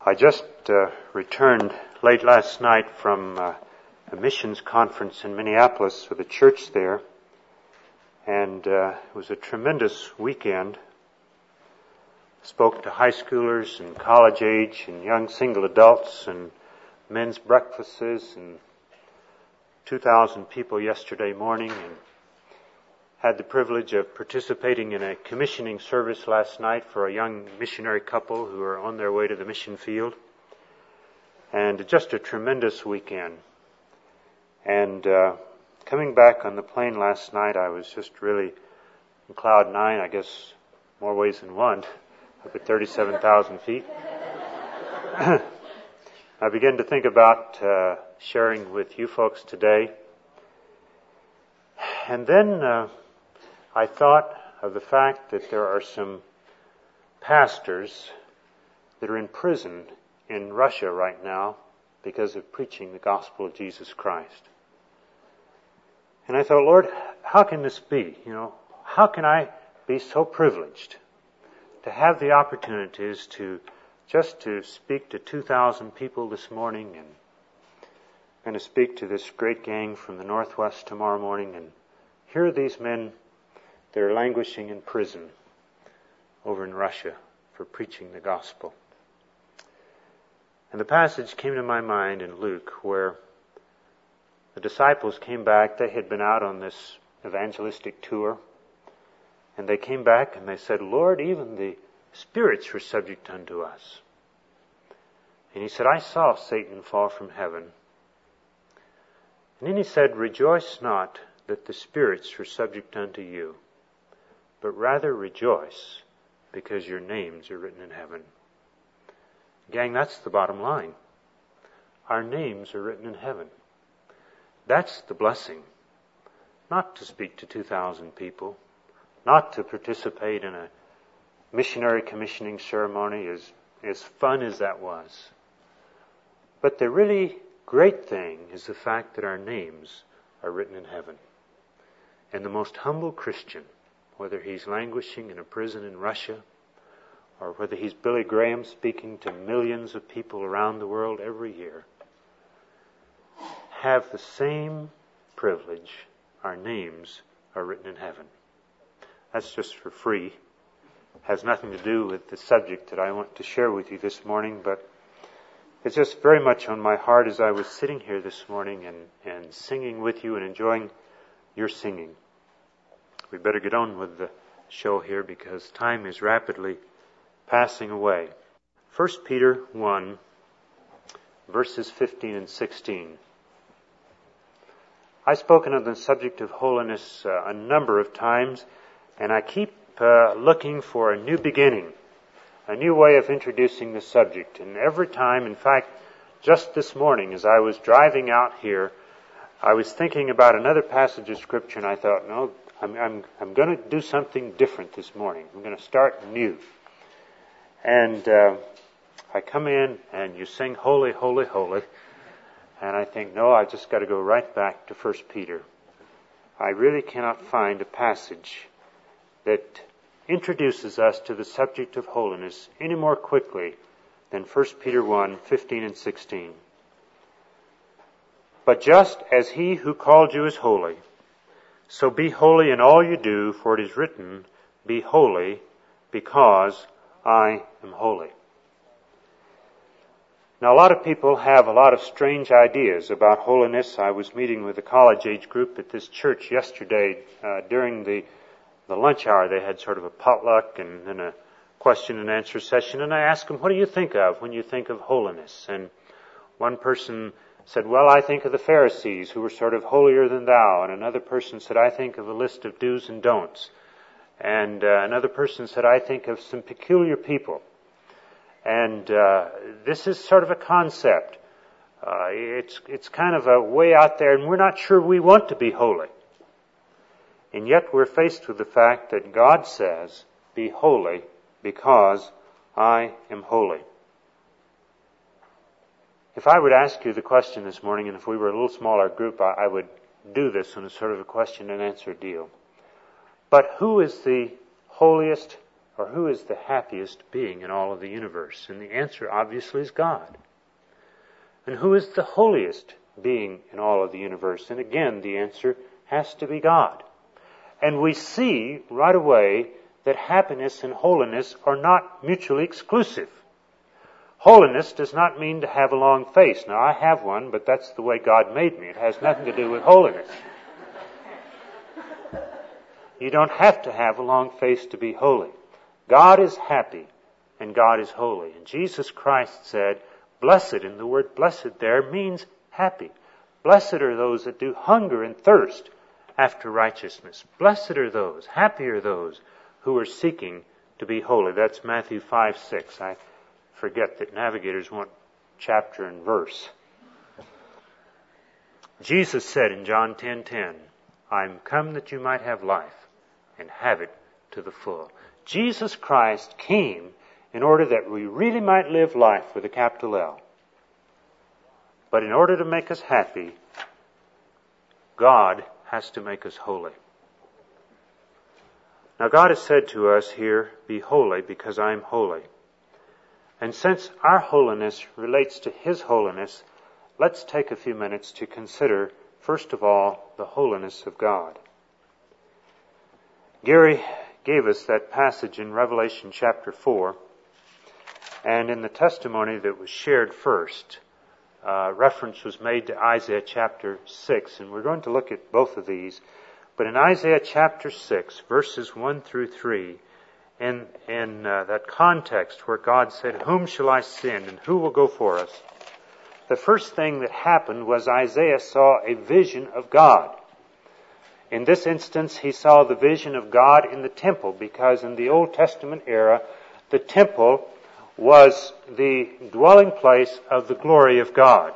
I just returned late last night from a missions conference in Minneapolis with a church there, and it was a tremendous weekend. Spoke to high schoolers and college age and young single adults and men's breakfasts and 2,000 people yesterday morning, and had the privilege of participating in a commissioning service last night for a young missionary couple who are on their way to the mission field. And just a tremendous weekend. And coming back on the plane last night, I was just really in cloud nine, I guess more ways than one, up at 37,000 feet. I began to think about sharing with you folks today. And then I thought of the fact that there are some pastors that are in prison in Russia right now because of preaching the gospel of Jesus Christ. And I thought, Lord, how can this be? How can I be so privileged to have the opportunities to speak to 2,000 people this morning, and I'm going to speak to this great gang from the Northwest tomorrow morning, and here are these men. They're languishing in prison over in Russia for preaching the gospel. And the passage came to my mind in Luke where the disciples came back. They had been out on this evangelistic tour. And they came back and they said, Lord, even the spirits are subject unto us. And he said, I saw Satan fall from heaven. And then he said, rejoice not that the spirits are subject unto you, but rather rejoice because your names are written in heaven. Gang, that's the bottom line. Our names are written in heaven. That's the blessing. Not to speak to 2,000 people, not to participate in a missionary commissioning ceremony, as fun as that was. But the really great thing is the fact that our names are written in heaven. And the most humble Christian, whether he's languishing in a prison in Russia, or whether he's Billy Graham speaking to millions of people around the world every year, have the same privilege. Our names are written in heaven. That's just for free. Has nothing to do with the subject that I want to share with you this morning, but it's just very much on my heart as I was sitting here this morning and singing with you and enjoying your singing. We better get on with the show here because time is rapidly passing away. 1 Peter 1, verses 15 and 16. I've spoken on the subject of holiness a number of times, and I keep looking for a new beginning, a new way of introducing the subject. And every time, in fact, just this morning as I was driving out here, I was thinking about another passage of Scripture, and I thought, no, I'm going to do something different this morning. I'm going to start new. And I come in and you sing Holy, Holy, Holy. And I think, no, I just got to go right back to 1 Peter. I really cannot find a passage that introduces us to the subject of holiness any more quickly than 1 Peter 1, 15 and 16. But just as he who called you is holy, so be holy in all you do, for it is written, be holy, because I am holy. Now, a lot of people have a lot of strange ideas about holiness. I was meeting with a college age group at this church yesterday during the lunch hour. They had sort of a potluck and then a question and answer session, and I asked them, what do you think of when you think of holiness? And one person said, well, I think of the Pharisees who were sort of holier than thou. And another person said, I think of a list of do's and don'ts. And another person said, I think of some peculiar people. And this is sort of a concept. It's kind of a way out there, and we're not sure we want to be holy. And yet we're faced with the fact that God says, be holy because I am holy. If I would ask you the question this morning, and if we were a little smaller group, I would do this in a sort of a question and answer deal. But who is the holiest or who is the happiest being in all of the universe? And the answer obviously is God. And who is the holiest being in all of the universe? And again, the answer has to be God. And we see right away that happiness and holiness are not mutually exclusive. Holiness does not mean to have a long face. Now, I have one, but that's the way God made me. It has nothing to do with holiness. You don't have to have a long face to be holy. God is happy and God is holy. And Jesus Christ said, blessed, and the word blessed there means happy. Blessed are those that do hunger and thirst after righteousness. Blessed are those, happy are those who are seeking to be holy. That's Matthew 5:6. I forget that navigators want chapter and verse. Jesus said in John 10:10, I am come that you might have life and have it to the full. Jesus Christ came in order that we really might live life with a capital L. But in order to make us happy, God has to make us holy. Now God has said to us here, be holy because I am holy. And since our holiness relates to His holiness, let's take a few minutes to consider, first of all, the holiness of God. Gary gave us that passage in Revelation chapter 4, and in the testimony that was shared first, reference was made to Isaiah chapter 6, and we're going to look at both of these. But in Isaiah chapter 6, verses 1 through 3, in that context where God said, whom shall I send and who will go for us? The first thing that happened was Isaiah saw a vision of God. In this instance, he saw the vision of God in the temple, because in the Old Testament era, the temple was the dwelling place of the glory of God.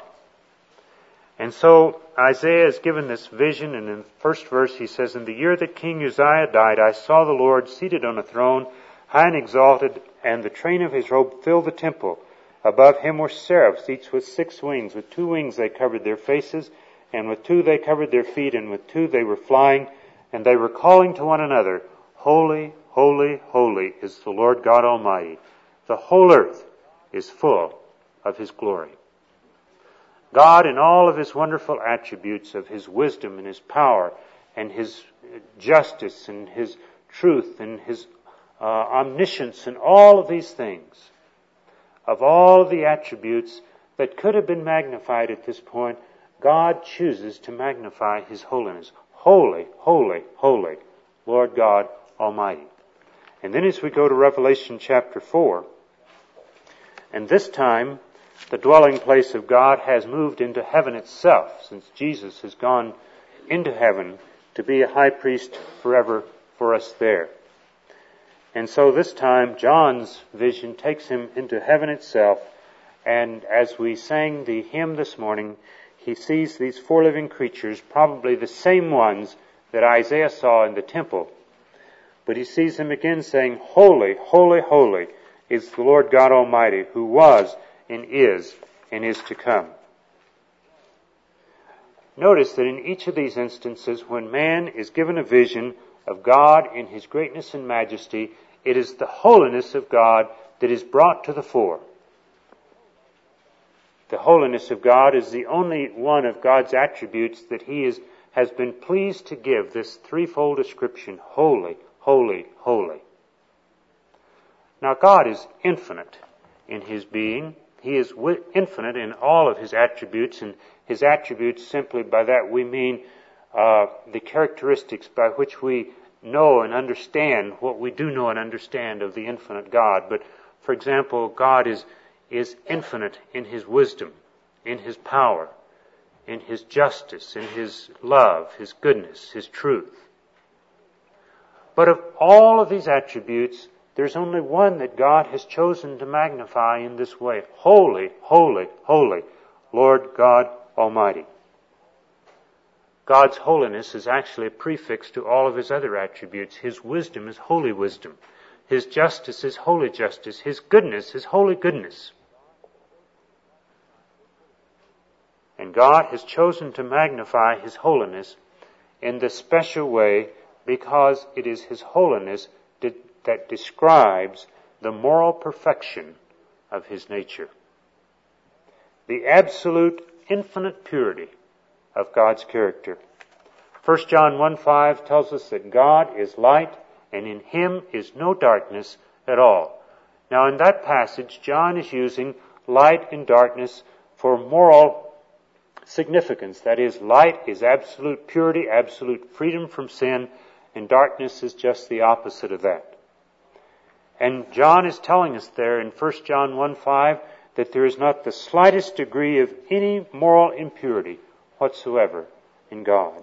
And so Isaiah is given this vision, and in the first verse he says, in the year that King Uzziah died, I saw the Lord seated on a throne, high and exalted, and the train of his robe filled the temple. Above him were seraphs, each with 6 wings. With 2 wings they covered their faces, and with 2 they covered their feet, and with 2 they were flying, and they were calling to one another, Holy, holy, holy is the Lord God Almighty. The whole earth is full of His glory. God, in all of His wonderful attributes of His wisdom and His power and His justice and His truth and His omniscience and all of these things, of all of the attributes that could have been magnified at this point, God chooses to magnify His holiness. Holy, holy, holy, Lord God Almighty. And then as we go to Revelation chapter 4, and this time the dwelling place of God has moved into heaven itself, since Jesus has gone into heaven to be a high priest forever for us there. And so this time John's vision takes him into heaven itself, and as we sang the hymn this morning, he sees these 4 living creatures, probably the same ones that Isaiah saw in the temple. But he sees them again saying, Holy, holy, holy is the Lord God Almighty, who was and is to come. Notice that in each of these instances, when man is given a vision of God in His greatness and majesty, it is the holiness of God that is brought to the fore. The holiness of God is the only one of God's attributes that He has been pleased to give this threefold description, holy, holy, holy. Now God is infinite in His being. He is infinite in all of His attributes, and His attributes, simply by that we mean the characteristics by which we know and understand what we do know and understand of the infinite God. But, for example, God is infinite in His wisdom, in His power, in His justice, in His love, His goodness, His truth. But of all of these attributes, there's only one that God has chosen to magnify in this way. Holy, holy, holy, Lord God Almighty. God's holiness is actually a prefix to all of His other attributes. His wisdom is holy wisdom. His justice is holy justice. His goodness is holy goodness. And God has chosen to magnify His holiness in this special way because it is His holiness that describes the moral perfection of His nature. The absolute infinite purity of God's character. 1 John 1:5 tells us that God is light and in Him is no darkness at all. Now in that passage, John is using light and darkness for moral significance. That is, light is absolute purity, absolute freedom from sin, and darkness is just the opposite of that. And John is telling us there in 1 John 1:5 that there is not the slightest degree of any moral impurity whatsoever in God.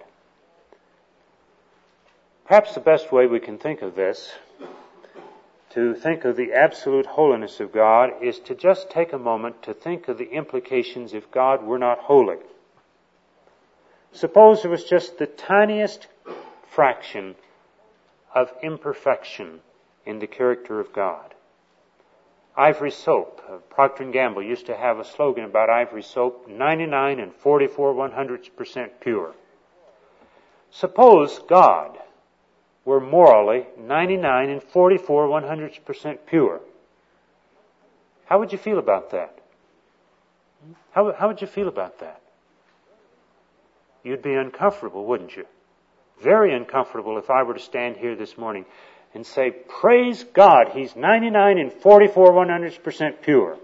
Perhaps the best way we can think of this, to think of the absolute holiness of God, is to just take a moment to think of the implications if God were not holy. Suppose there was just the tiniest fraction of imperfection in the character of God. Ivory soap. Procter & Gamble used to have a slogan about ivory soap, 99 and 44/100% pure. Suppose God were morally 99 and 44/100% pure. How would you feel about that? How would you feel about that? You'd be uncomfortable, wouldn't you? Very uncomfortable if I were to stand here this morning and say, praise God, He's 99 and 44/100% pure.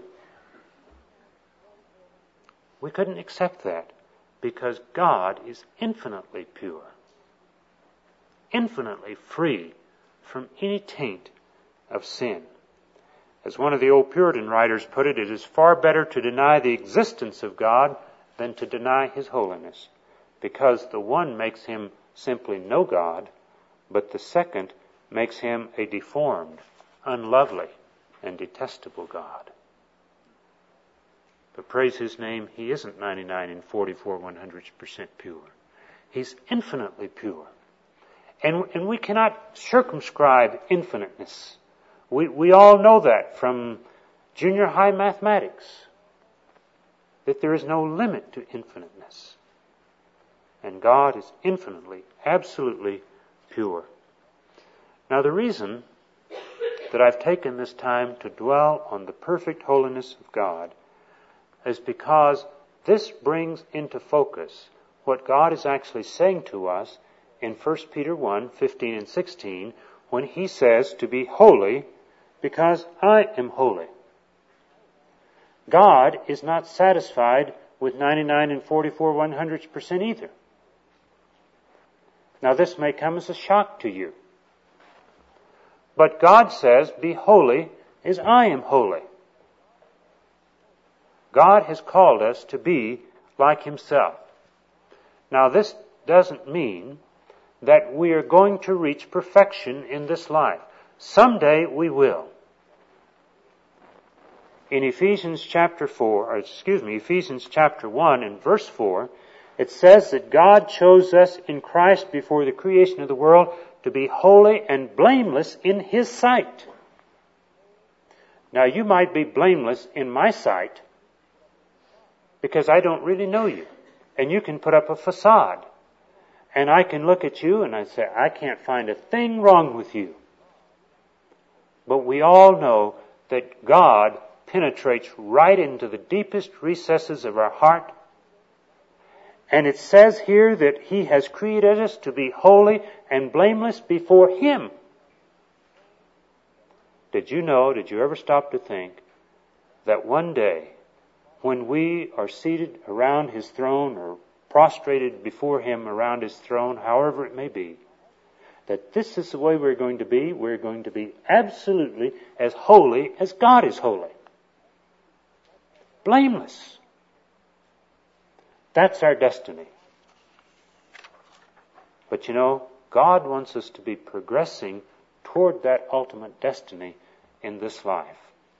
We couldn't accept that because God is infinitely pure, infinitely free from any taint of sin. As one of the old Puritan writers put it, it is far better to deny the existence of God than to deny His holiness, because the one makes Him simply no God, but the second makes Him a deformed, unlovely, and detestable God. But praise His name, He isn't 99 and 44/100% pure. He's infinitely pure. And we cannot circumscribe infiniteness. We all know that from junior high mathematics, that there is no limit to infiniteness. And God is infinitely, absolutely pure. Now the reason that I've taken this time to dwell on the perfect holiness of God is because this brings into focus what God is actually saying to us in 1 Peter 1:15 and 16, when He says to be holy because I am holy. God is not satisfied with 99 and 44/100% either. Now this may come as a shock to you. But God says, be holy as I am holy. God has called us to be like Himself. Now this doesn't mean that we are going to reach perfection in this life. Someday we will. In Ephesians chapter 1 and verse 4, it says that God chose us in Christ before the creation of the world to be holy and blameless in His sight. Now you might be blameless in my sight because I don't really know you. And you can put up a facade. And I can look at you and I say, I can't find a thing wrong with you. But we all know that God penetrates right into the deepest recesses of our heart. And it says here that He has created us to be holy and blameless before Him. Did you ever stop to think that one day when we are seated around His throne or prostrated before Him around His throne, however it may be, that this is the way we're going to be? We're going to be absolutely as holy as God is holy. Blameless. That's our destiny. But God wants us to be progressing toward that ultimate destiny in this life.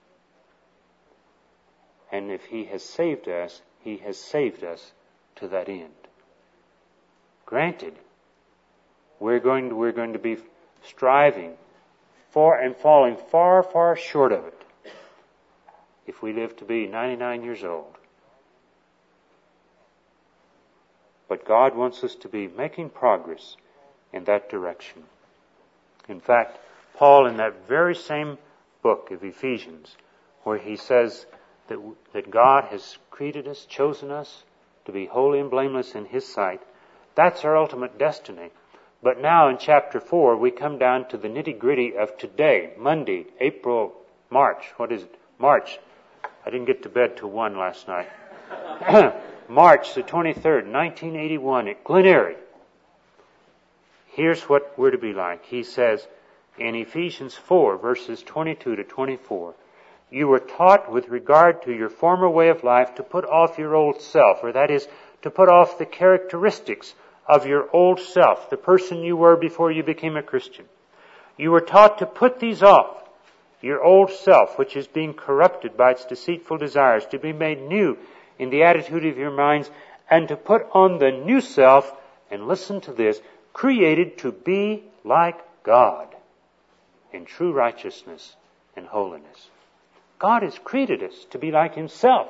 And if He has saved us, He has saved us to that end. Granted, we're going to be striving for and falling far, far short of it if we live to be 99 years old. But God wants us to be making progress in that direction. In fact, Paul, in that very same book of Ephesians, where he says that God has created us, chosen us to be holy and blameless in His sight. That's our ultimate destiny. But now in chapter 4, we come down to the nitty-gritty of today, Monday, March. What is it? March. I didn't get to bed till 1 last night. March the 23rd, 1981 at Glen Eyrie. Here's what we're to be like. He says in Ephesians 4, verses 22 to 24, you were taught with regard to your former way of life to put off your old self, or that is, to put off the characteristics of your old self, the person you were before you became a Christian. You were taught to put these off, your old self, which is being corrupted by its deceitful desires, to be made new in the attitude of your minds, and to put on the new self, and listen to this, created to be like God in true righteousness and holiness. God has created us to be like Himself.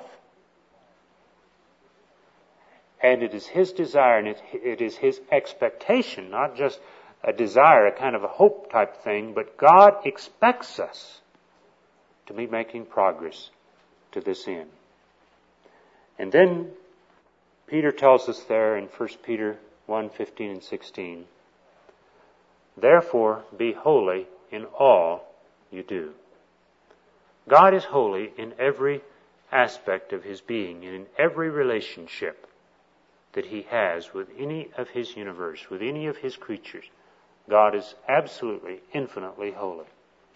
And it is His desire and it is His expectation, not just a desire, a kind of a hope type thing, but God expects us to be making progress to this end. And then Peter tells us there in 1 Peter 1:15 and 16, therefore be holy in all you do. God is holy in every aspect of His being and in every relationship that He has with any of His universe, with any of His creatures. God is absolutely, infinitely holy.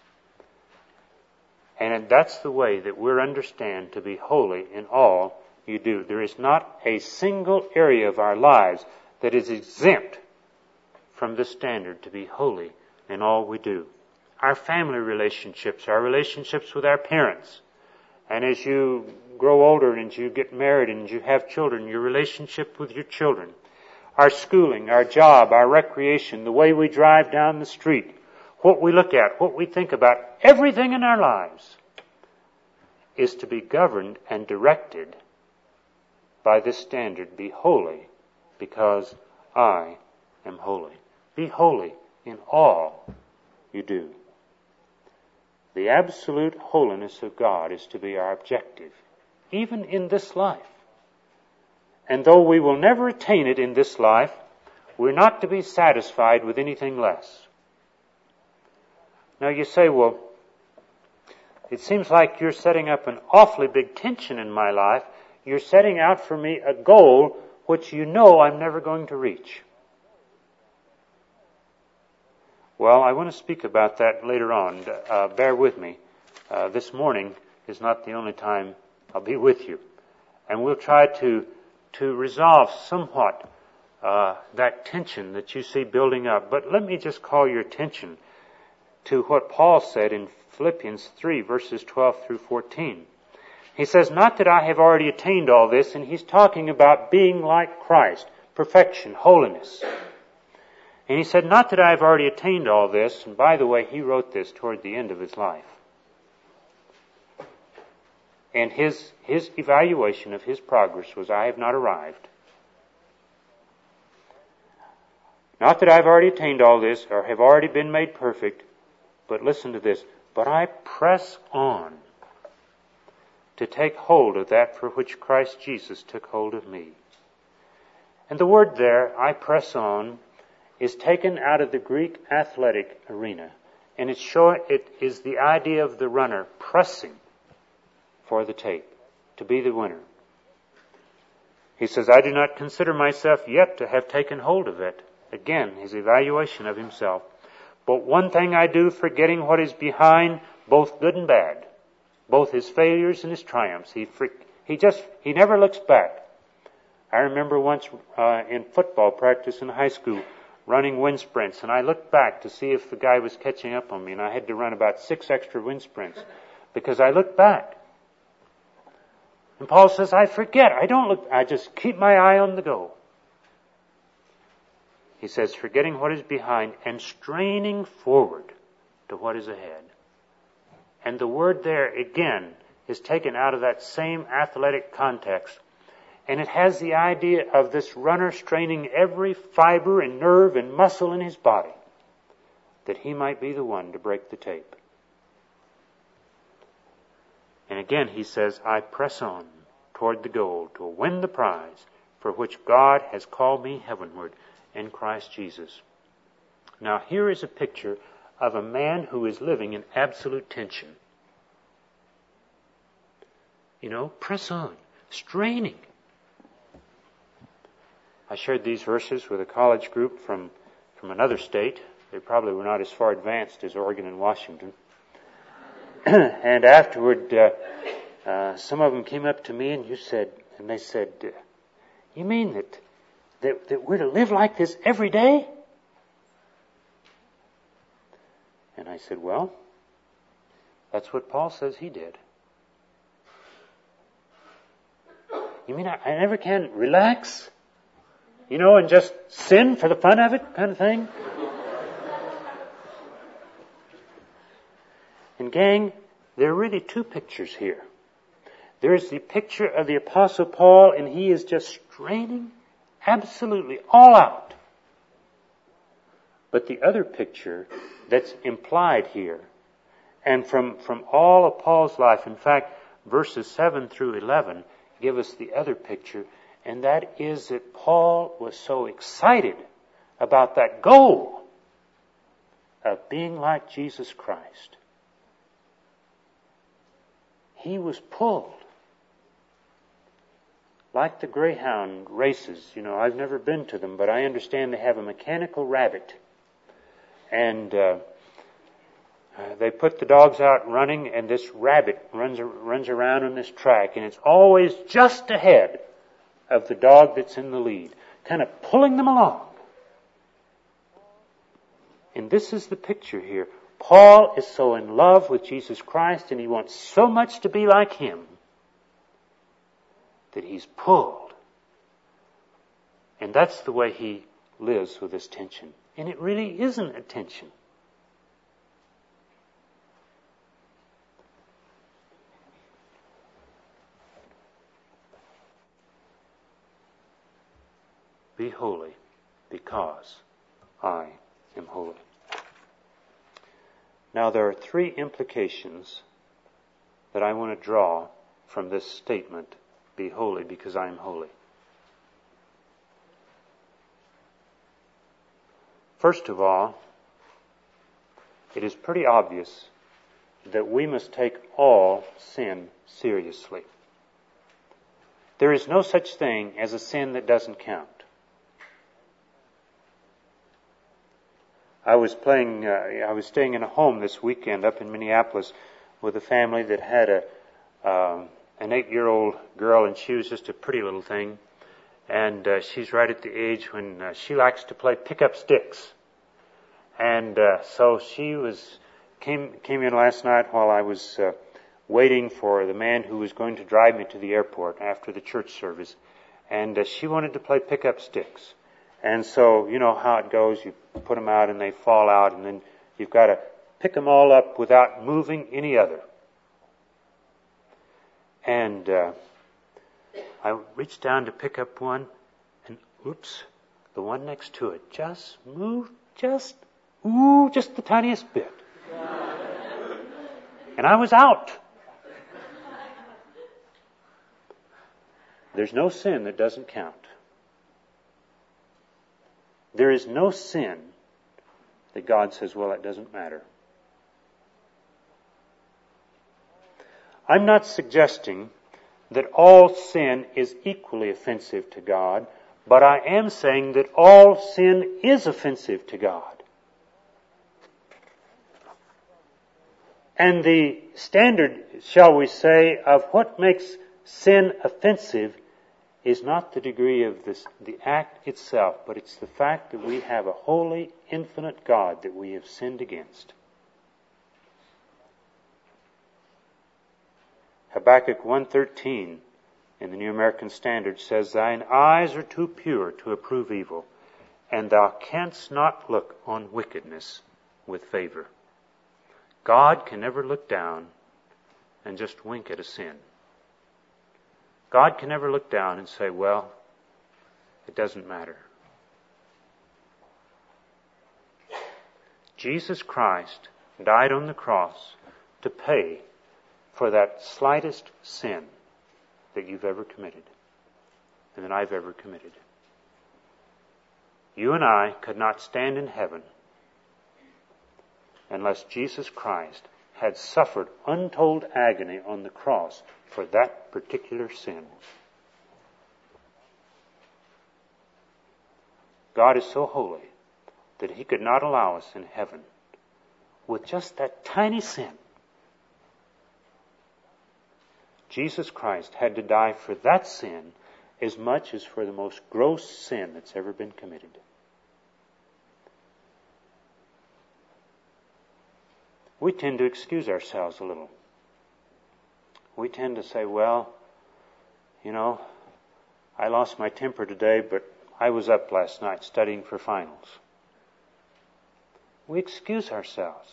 And that's the way that we're understand to be holy in all you do. There is not a single area of our lives that is exempt from this standard to be holy in all we do. Our family relationships, our relationships with our parents, and as you grow older and you get married and you have children, your relationship with your children, our schooling, our job, our recreation, the way we drive down the street, what we look at, what we think about, everything in our lives is to be governed and directed by this standard. Be holy because I am holy. Be holy in all you do. The absolute holiness of God is to be our objective, even in this life. And though we will never attain it in this life, we're not to be satisfied with anything less. Now you say, well, it seems like you're setting up an awfully big tension in my life. You're setting out for me a goal which you know I'm never going to reach. Well, I want to speak about that later on. Bear with me. This morning is not the only time I'll be with you. And we'll try to resolve somewhat that tension that you see building up. But let me just call your attention to what Paul said in Philippians 3, verses 12 through 14. He says, not that I have already attained all this, and he's talking about being like Christ, perfection, holiness. And he said, not that I have already attained all this, and by the way, he wrote this toward the end of his life. And his evaluation of his progress was, I have not arrived. Not that I have already attained all this, or have already been made perfect, but listen to this, but I press on to take hold of that for which Christ Jesus took hold of me. And the word there, I press on, is taken out of the Greek athletic arena. And it is the idea of the runner pressing for the tape, to be the winner. He says, I do not consider myself yet to have taken hold of it. Again, his evaluation of himself. But one thing I do, forgetting what is behind, both good and bad, both his failures and his triumphs. He never looks back. I remember once in football practice in high school, running wind sprints, and I looked back to see if the guy was catching up on me, and I had to run about 6 extra wind sprints because I looked back. And Paul says, I forget. I don't look. I just keep my eye on the goal. He says, forgetting what is behind and straining forward to what is ahead. And the word there, again, is taken out of that same athletic context. And it has the idea of this runner straining every fiber and nerve and muscle in his body. that he might be the one to break the tape. And again he says, I press on toward the goal to win the prize for which God has called me heavenward in Christ Jesus. Now here is a picture of a man who is living in absolute tension. Press on, straining. I shared these verses with a college group from another state. They probably were not as far advanced as Oregon and Washington. And afterward, some of them came up to me and they said, you mean that we're to live like this every day? And I said, well, that's what Paul says he did. You mean I never can relax? And just sin for the fun of it kind of thing? And gang, there are really two pictures here. There's the picture of the Apostle Paul, and he is just straining absolutely all out. But the other picture that's implied here, and from all of Paul's life, in fact, verses 7 through 11 give us the other picture, and that is that Paul was so excited about that goal of being like Jesus Christ. He was pulled. Like the Greyhound races, I've never been to them, but I understand they have a mechanical rabbit. And they put the dogs out running, and this rabbit runs around on this track, and it's always just ahead of the dog that's in the lead, kind of pulling them along. And this is the picture here. Paul is so in love with Jesus Christ, and he wants so much to be like him, that he's pulled. And that's the way he lives with this tension. And it really isn't a tension. Be holy, because I am holy. Now there are three implications that I want to draw from this statement, be holy because I am holy. First of all, it is pretty obvious that we must take all sin seriously. There is no such thing as a sin that doesn't count. I was staying in a home this weekend up in Minneapolis with a family that had an 8-year-old girl, and she was just a pretty little thing. And she's right at the age when she likes to play pick-up sticks. And so she came in last night while I was waiting for the man who was going to drive me to the airport after the church service. And she wanted to play pick-up sticks. And so, you know how it goes. You put them out and they fall out, and then you've got to pick them all up without moving any other. And I reached down to pick up one, and oops, the one next to it just moved just the tiniest bit. And I was out. There's no sin that doesn't count. There is no sin that God says, well, it doesn't matter. I'm not suggesting that all sin is equally offensive to God, but I am saying that all sin is offensive to God. And the standard, shall we say, of what makes sin offensive is not the degree of the act itself, but it's the fact that we have a holy, infinite God that we have sinned against. Habakkuk 1:13 in the New American Standard says, "Thine eyes are too pure to approve evil, and thou canst not look on wickedness with favor." God can never look down and just wink at a sin. God can never look down and say, well, it doesn't matter. Jesus Christ died on the cross to pay for that slightest sin that you've ever committed and that I've ever committed. You and I could not stand in heaven unless Jesus Christ had suffered untold agony on the cross for that particular sin. God is so holy that He could not allow us in heaven with just that tiny sin. Jesus Christ had to die for that sin as much as for the most gross sin that's ever been committed. We tend to excuse ourselves a little. We tend to say, well, I lost my temper today, but I was up last night studying for finals. We excuse ourselves.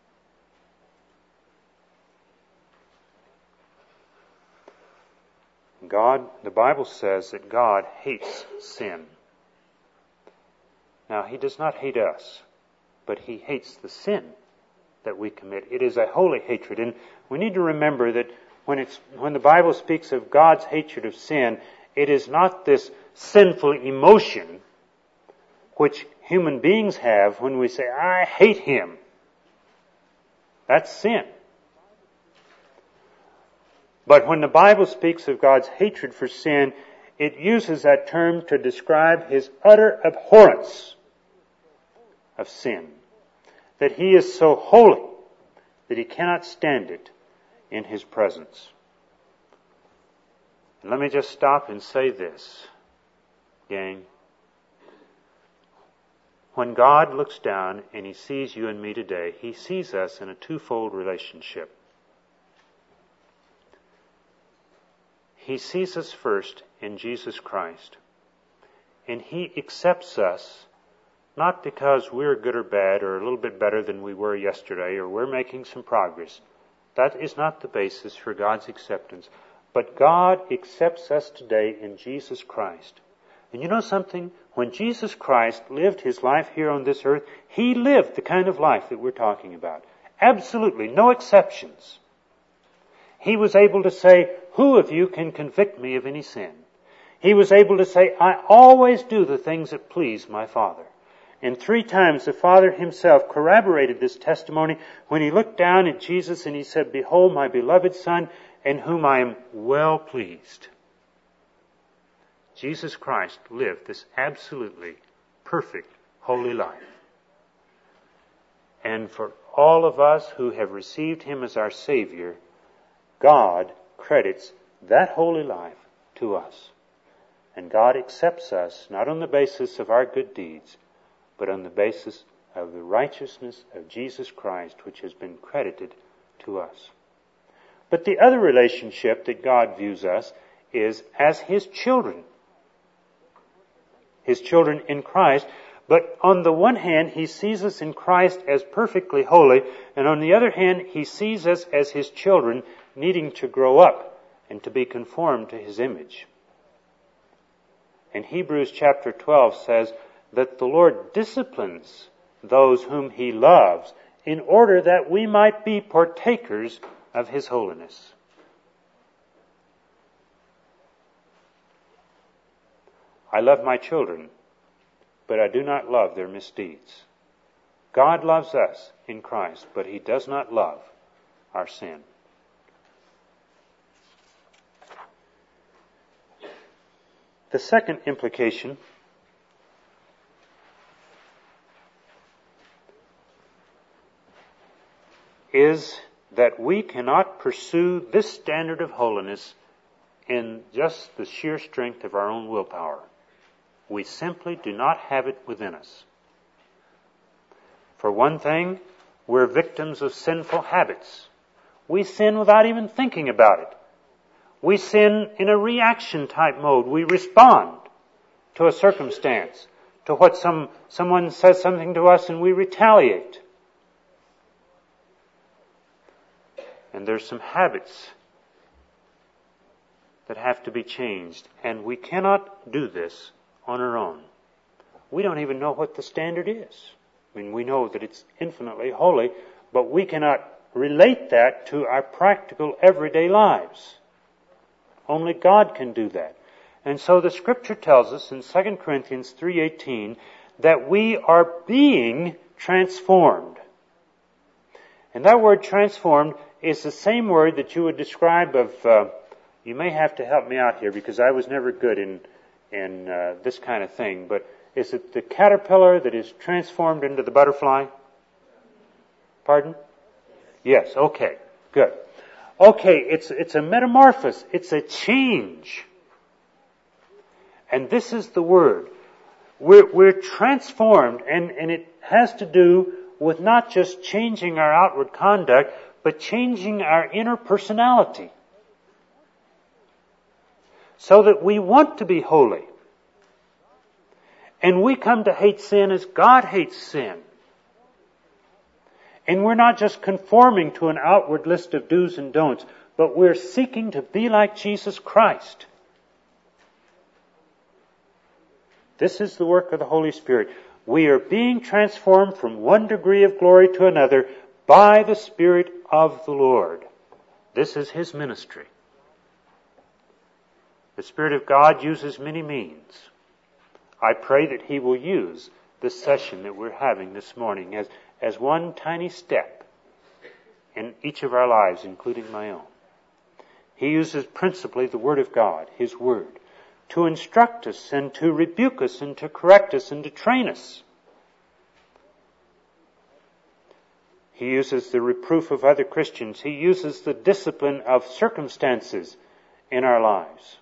The Bible says that God hates sin. Now, He does not hate us, but He hates the sin that we commit. It is a holy hatred. And we need to remember that when the Bible speaks of God's hatred of sin, it is not this sinful emotion which human beings have when we say, I hate him. That's sin. But when the Bible speaks of God's hatred for sin, it uses that term to describe His utter abhorrence of sin. That He is so holy that He cannot stand it in His presence. And let me just stop and say this, gang. When God looks down and He sees you and me today, He sees us in a twofold relationship. He sees us first in Jesus Christ. And He accepts us not because we're good or bad or a little bit better than we were yesterday or we're making some progress. That is not the basis for God's acceptance. But God accepts us today in Jesus Christ. And you know something? When Jesus Christ lived His life here on this earth, He lived the kind of life that we're talking about. Absolutely, no exceptions. He was able to say, who of you can convict me of any sin? He was able to say, I always do the things that please my Father. And 3 times the Father Himself corroborated this testimony when He looked down at Jesus and He said, behold my beloved Son, in whom I am well pleased. Jesus Christ lived this absolutely perfect, holy life. And for all of us who have received Him as our Savior, God credits that holy life to us. And God accepts us not on the basis of our good deeds, but on the basis of the righteousness of Jesus Christ, which has been credited to us. But the other relationship that God views us is as His children. His children in Christ. But on the one hand, He sees us in Christ as perfectly holy, and on the other hand, He sees us as His children needing to grow up and to be conformed to His image. And Hebrews chapter 12 says that the Lord disciplines those whom He loves in order that we might be partakers of His holiness. I love my children, but I do not love their misdeeds. God loves us in Christ, but He does not love our sin. The second implication is that we cannot pursue this standard of holiness in just the sheer strength of our own willpower. We simply do not have it within us. For one thing, we're victims of sinful habits. We sin without even thinking about it. We sin in a reaction type mode. We respond to a circumstance, to what someone says something to us, and we retaliate. And there's some habits that have to be changed, and we cannot do this on our own. We don't even know what the standard is. I mean, we know that it's infinitely holy, but we cannot relate that to our practical everyday lives. Only God can do that. And so the Scripture tells us in 2 Corinthians 3:18 that we are being transformed. And that word transformed is the same word that you would describe of, you may have to help me out here because I was never good in this kind of thing, but is it the caterpillar that is transformed into the butterfly? Pardon? Yes, okay, good. Okay, it's a metamorphosis, it's a change. And this is the word. We're transformed, and it has to do with not just changing our outward conduct, but changing our inner personality. So that we want to be holy. And we come to hate sin as God hates sin. And we're not just conforming to an outward list of do's and don'ts, but we're seeking to be like Jesus Christ. This is the work of the Holy Spirit. We are being transformed from one degree of glory to another by the Spirit of the Lord. This is His ministry. The Spirit of God uses many means. I pray that He will use this session that we're having this morning as one tiny step in each of our lives, including my own. He uses principally the Word of God, His Word, to instruct us and to rebuke us and to correct us and to train us. He uses the reproof of other Christians. He uses the discipline of circumstances in our lives.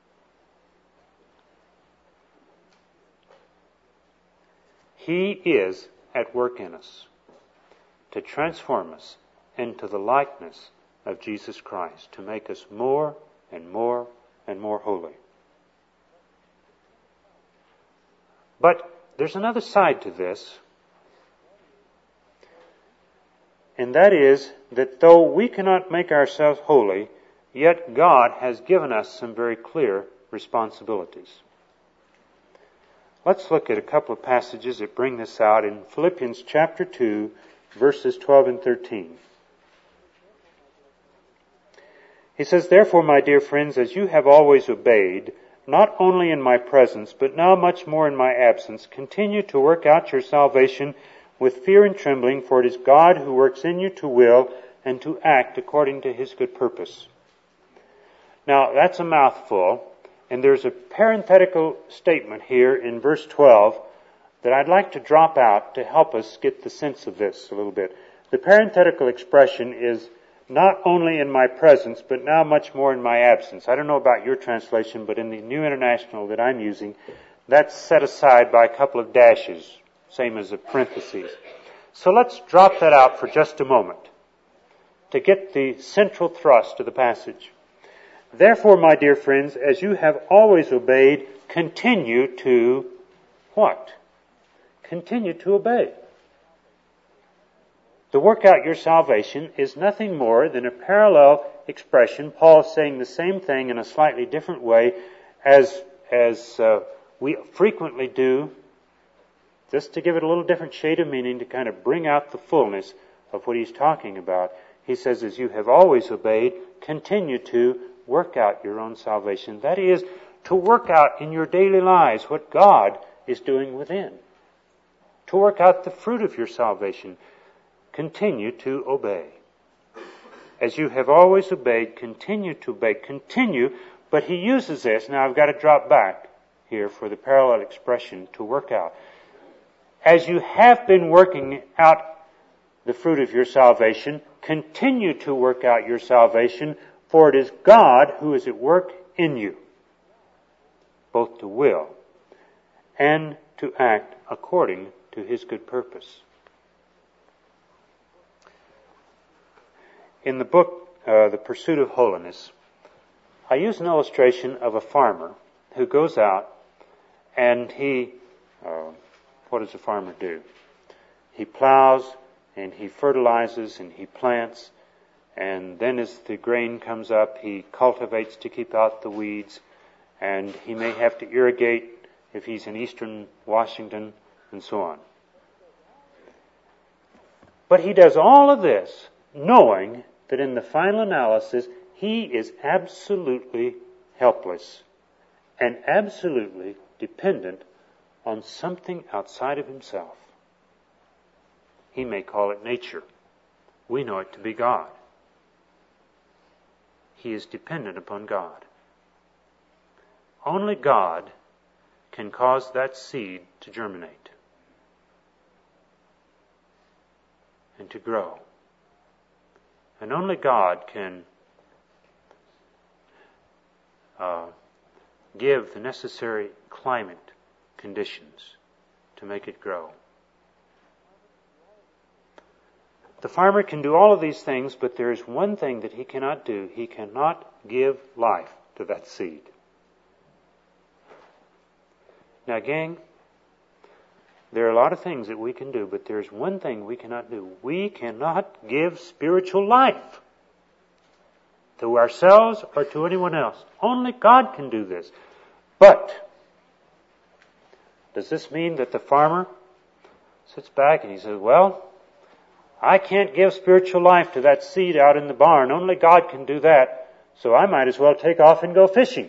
He is at work in us to transform us into the likeness of Jesus Christ, to make us more and more and more holy. But there's another side to this, and that is that though we cannot make ourselves holy, yet God has given us some very clear responsibilities. Let's look at a couple of passages that bring this out in Philippians chapter 2, verses 12 and 13. He says, "Therefore, my dear friends, as you have always obeyed, not only in my presence, but now much more in my absence, continue to work out your salvation with fear and trembling, for it is God who works in you to will and to act according to His good purpose." Now, that's a mouthful, and there's a parenthetical statement here in verse 12 that I'd like to drop out to help us get the sense of this a little bit. The parenthetical expression is, "not only in my presence, but now much more in my absence." I don't know about your translation, but in the New International that I'm using, that's set aside by a couple of dashes, same as a parenthesis. So let's drop that out for just a moment to get the central thrust of the passage. "Therefore, my dear friends, as you have always obeyed, continue to" what? Continue to obey. To work out your salvation is nothing more than a parallel expression. Paul is saying the same thing in a slightly different way as we frequently do, just to give it a little different shade of meaning to kind of bring out the fullness of what he's talking about. He says, as you have always obeyed, continue to work out your own salvation. That is, to work out in your daily lives what God is doing within. To work out the fruit of your salvation. Continue to obey. As you have always obeyed, continue to obey. Continue, but he uses this. Now I've got to drop back here for the parallel expression, to work out. As you have been working out the fruit of your salvation, continue to work out your salvation, for it is God who is at work in you, both to will and to act according to His good purpose. In the book, The Pursuit of Holiness, I use an illustration of a farmer who goes out and what does a farmer do? He plows and he fertilizes and he plants, and then as the grain comes up, he cultivates to keep out the weeds, and he may have to irrigate if he's in eastern Washington, and so on. But he does all of this knowing that in the final analysis, he is absolutely helpless and absolutely dependent on something outside of himself. He may call it nature. We know it to be God. He is dependent upon God. Only God can cause that seed to germinate and to grow. And only God can give the necessary climate conditions to make it grow. The farmer can do all of these things, but there is one thing that he cannot do. He cannot give life to that seed. Now, gang, there are a lot of things that we can do, but there's one thing we cannot do. We cannot give spiritual life to ourselves or to anyone else. Only God can do this. But does this mean that the farmer sits back and he says, well, I can't give spiritual life to that seed out in the barn. Only God can do that, so I might as well take off and go fishing.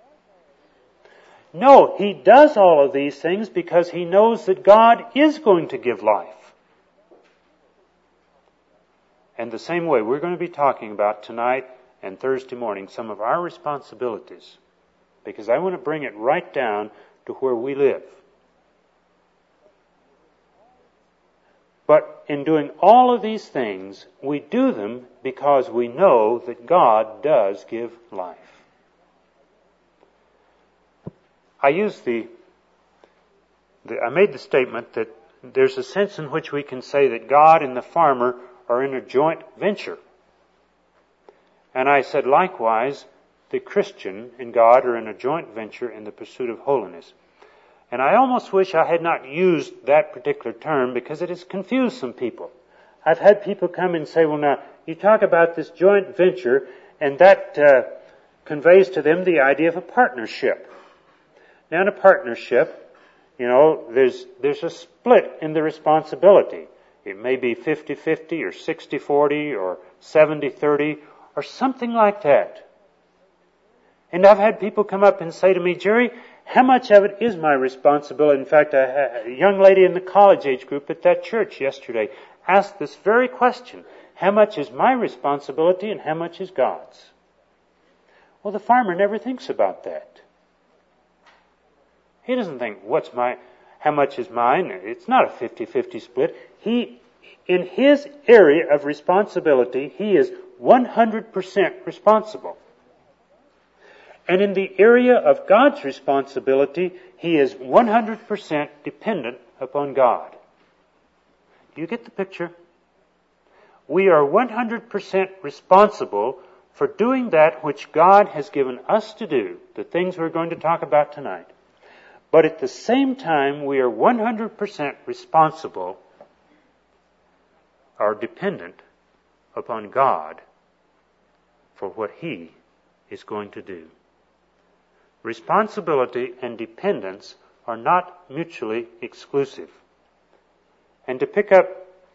No, he does all of these things because he knows that God is going to give life. And the same way, we're going to be talking about tonight and Thursday morning some of our responsibilities, because I want to bring it right down to where we live. But in doing all of these things, we do them because we know that God does give life. I made the statement that there's a sense in which we can say that God and the farmer are in a joint venture. And I said likewise, the Christian and God are in a joint venture in the pursuit of holiness. And I almost wish I had not used that particular term because it has confused some people. I've had people come and say, well now, you talk about this joint venture and that conveys to them the idea of a partnership. Now in a partnership, there's a split in the responsibility. It may be 50-50 or 60-40 or 70-30 or something like that. And I've had people come up and say to me, Jerry, how much of it is my responsibility? In fact, a young lady in the college age group at that church yesterday asked this very question. How much is my responsibility and how much is God's? Well, the farmer never thinks about that. He doesn't think, how much is mine? It's not a 50-50 split. In his area of responsibility, he is 100% responsible. And in the area of God's responsibility, he is 100% dependent upon God. Do you get the picture? We are 100% responsible for doing that which God has given us to do, the things we're going to talk about tonight. But at the same time, we are 100% responsible or dependent upon God for what He is going to do. Responsibility and dependence are not mutually exclusive. And to pick up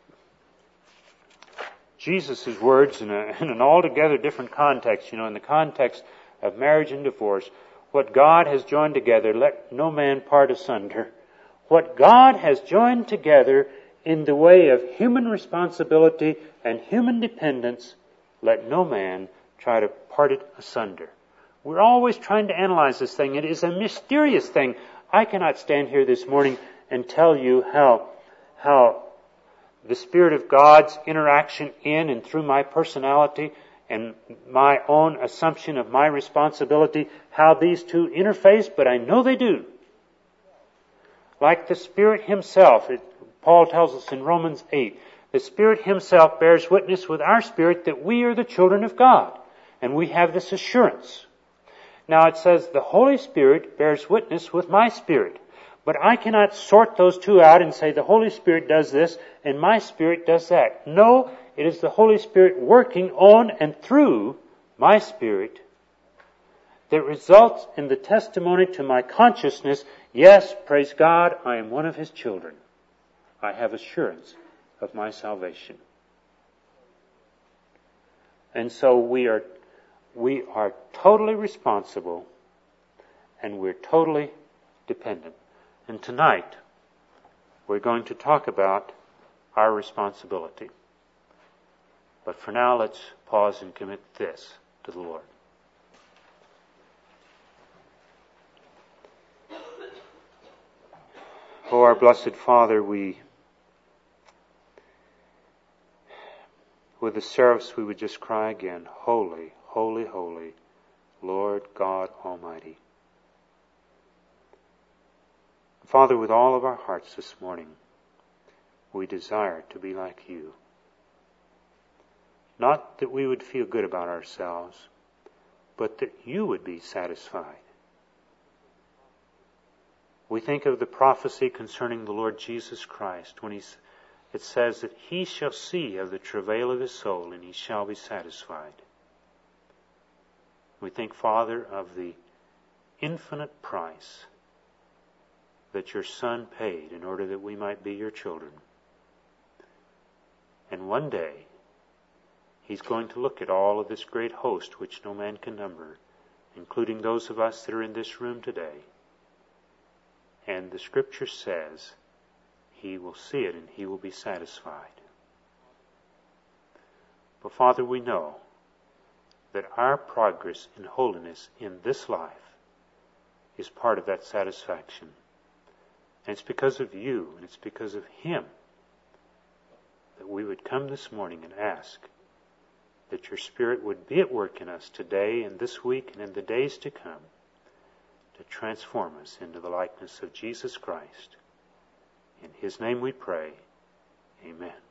Jesus' words in an altogether different context, in the context of marriage and divorce, what God has joined together, let no man part asunder. What God has joined together in the way of human responsibility and human dependence, let no man try to part it asunder. We're always trying to analyze this thing. It is a mysterious thing. I cannot stand here this morning and tell you how the Spirit of God's interaction in and through my personality and my own assumption of my responsibility, how these two interface, but I know they do. Like the Spirit Himself, Paul tells us in Romans 8, the Spirit Himself bears witness with our spirit that we are the children of God. And we have this assurance. Now it says the Holy Spirit bears witness with my spirit. But I cannot sort those two out and say the Holy Spirit does this and my spirit does that. No, it is the Holy Spirit working on and through my spirit that results in the testimony to my consciousness, yes, praise God, I am one of His children. I have assurance of my salvation. And so we are totally responsible, and we're totally dependent. And tonight, we're going to talk about our responsibility. But for now, let's pause and commit this to the Lord. Oh, our blessed Father, with the seraphs we would just cry again, Holy, holy, holy, Lord God Almighty. Father, with all of our hearts this morning, we desire to be like you. Not that we would feel good about ourselves, but that you would be satisfied. We think of the prophecy concerning the Lord Jesus Christ when it says that he shall see of the travail of his soul and he shall be satisfied. We think, Father, of the infinite price that your Son paid in order that we might be your children. And one day, he's going to look at all of this great host which no man can number, including those of us that are in this room today. And the Scripture says he will see it and he will be satisfied. But Father, we know that our progress in holiness in this life is part of that satisfaction. And it's because of you and it's because of him that we would come this morning and ask that your Spirit would be at work in us today and this week and in the days to come to transform us into the likeness of Jesus Christ. In his name we pray. Amen.